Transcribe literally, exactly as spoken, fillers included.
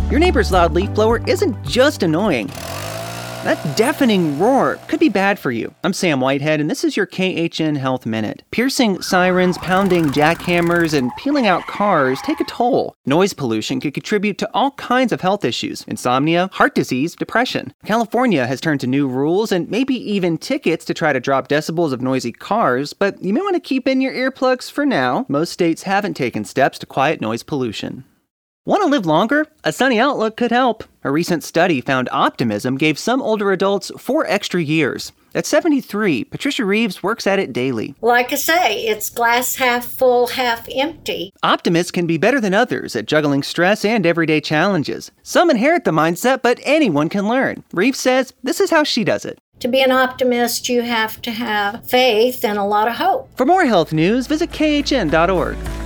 Your neighbor's loud leaf blower isn't just annoying. That deafening roar could be bad for you. I'm Sam Whitehead, and this is your K H N Health Minute. Piercing sirens, pounding jackhammers, and peeling out cars take a toll. Noise pollution could contribute to all kinds of health issues: insomnia, heart disease, depression. California has turned to new rules and maybe even tickets to try to drop decibels of noisy cars, but you may want to keep in your earplugs for now. Most states haven't taken steps to quiet noise pollution. Want to live longer? A sunny outlook could help. A recent study found optimism gave some older adults four extra years. At seventy-three, Patricia Reeves works at it daily. Like I say, it's glass half full, half empty. Optimists can be better than others at juggling stress and everyday challenges. Some inherit the mindset, but anyone can learn. Reeves says this is how she does it. To be an optimist, you have to have faith and a lot of hope. For more health news, visit K H N dot org.